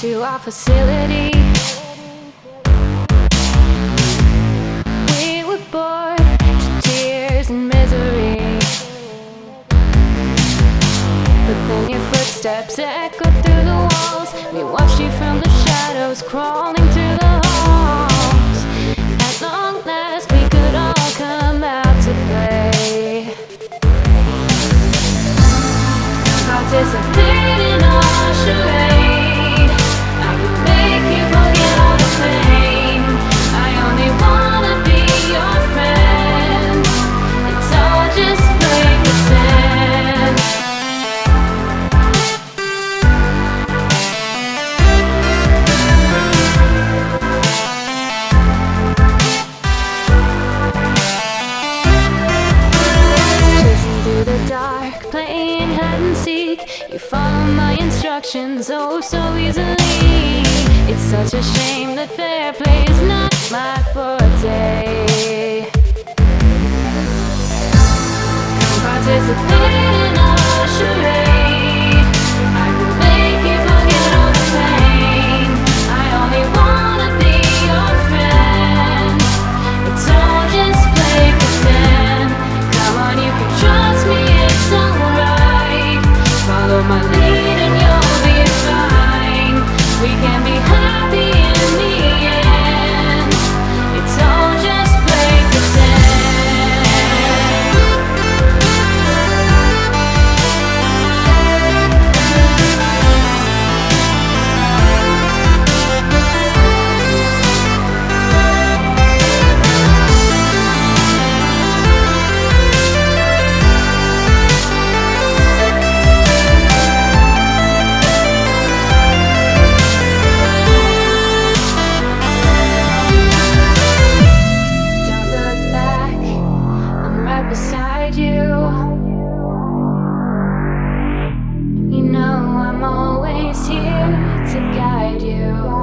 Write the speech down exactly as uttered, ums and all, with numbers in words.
to our facility. We were bored to tears and misery, but then your footsteps echoed through the walls. We watched you from the shadows, crawling through the halls. At long last we could all come out to play, participate in our charade. I could make you forget all the pain. I only wanna be your friend. It's all just play pretend. Chasing through the dark, playing hide and seek. You follow my instructions oh so easily. It's such a shame that fair play is not my forte. Come participate in our charade. I will make you forget all the pain. I only wanna be your friend. It's all just play pretend. Come on, you can trust me, it's alright. Follow my lead and you'll be fine. We can be happy in the end. It's all just play pretend. Don't look back, I'm right beside you. You know I'm always here to guide you.